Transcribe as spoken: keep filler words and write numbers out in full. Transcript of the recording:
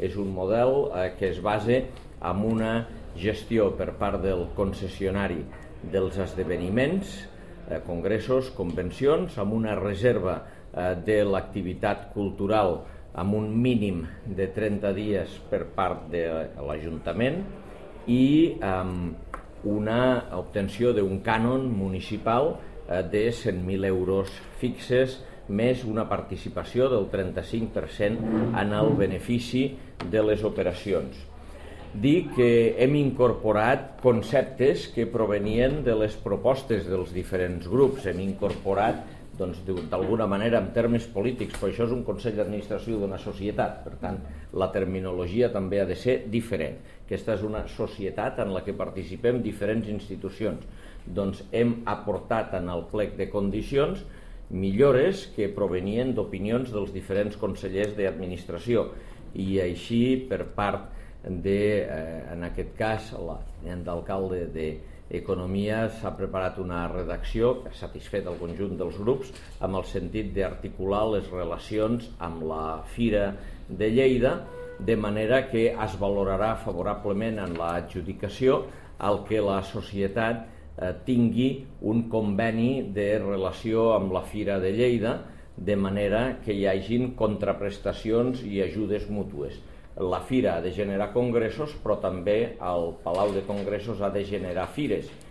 és un model eh, que es basa en una gestió per part del concessionari dels esdeveniments, eh, congressos, convencions, amb una reserva eh, de l'activitat cultural amb un mínim de trenta dies per part de l'Ajuntament i amb una obtenció d'un cànon municipal eh, de cent mil euros fixes més una participació del trenta-cinc per cent en el benefici de les operacions. Dir que hem incorporat conceptes que provenien de les propostes dels diferents grups, hem incorporat doncs, d'alguna manera en termes polítics, però això és un Consell d'Administració d'una societat, per tant la terminologia també ha de ser diferent. Aquesta és una societat en la que participem diferents institucions. Doncs hem aportat en el plec de condicions millores que provenien d'opinions dels diferents consellers d'administració i així per part de, eh, en aquest cas, l'alcalde d'Economia s'ha preparat una redacció que ha satisfet el conjunt dels grups amb el sentit d'articular les relacions amb la Fira de Lleida de manera que es valorarà favorablement en l'adjudicació el que la societat eh, tingui un conveni de relació amb la Fira de Lleida de manera que hi hagin contraprestacions i ajudes mútues. La Fira ha de generar congressos, però també el Palau de Congressos ha de generar fires